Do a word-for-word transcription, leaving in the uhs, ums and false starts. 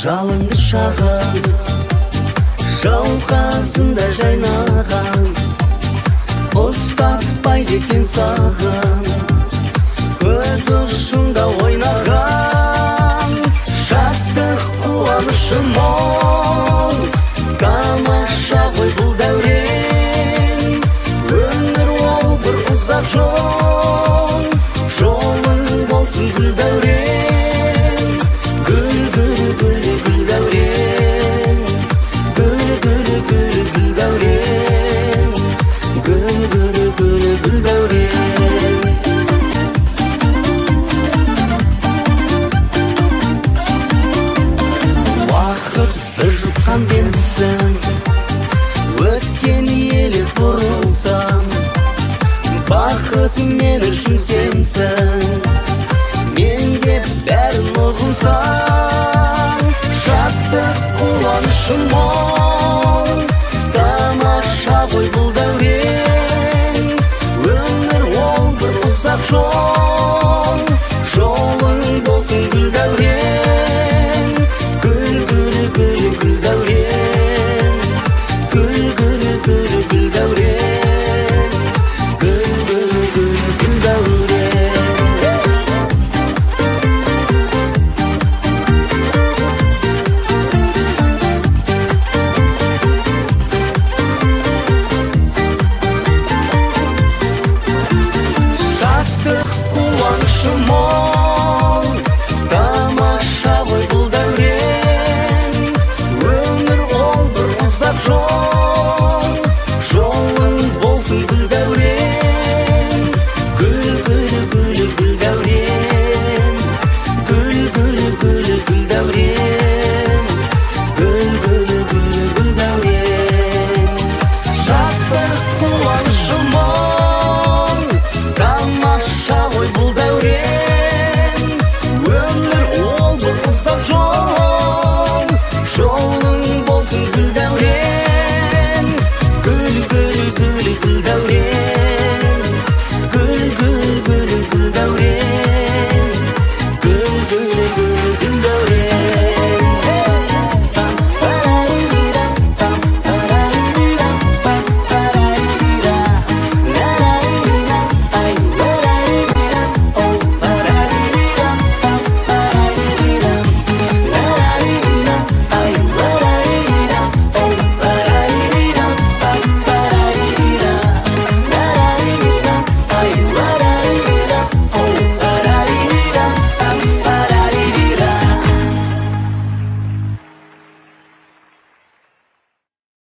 жалынды шағын жауқазында жайнаған ұстатпайды екен сағын көз ұшында ойнаған шаттық қуанышы мол тамаша ғой бұл дәурен өмір ол бір ұзақ жол жолың болсын гүл дәурен гүл гүл гүл гүл дәурен гүл гүл гүл гүл дәурен гүл гүл гүл гүл дәурен уақыт бір жұтқан бендісің өткен елес бұрылсам бақыт мен үшін сенсің менде бәрін ұғынсаң шаттық қуанышым мол тамаша ғой бұл дәурен өмір ол бір ұзақ жол жолың болсын гүл дәурен гүл гүл гүл гүл дәурен гүл гүл гүл гүл дәурен гүл гүл гүл гүл дәурен шаттық қуанышы мол тамаша ғой бұл дәурен өмір ол бір ұзақ жол жолың болсын гүл дәурен гүл гүл гүл гүл дәурен гүл гүл гүл гүл дәурен гүл гүл гүл гүл дәурен шаттық қуанышы мол тамаша ғой бұл дәурен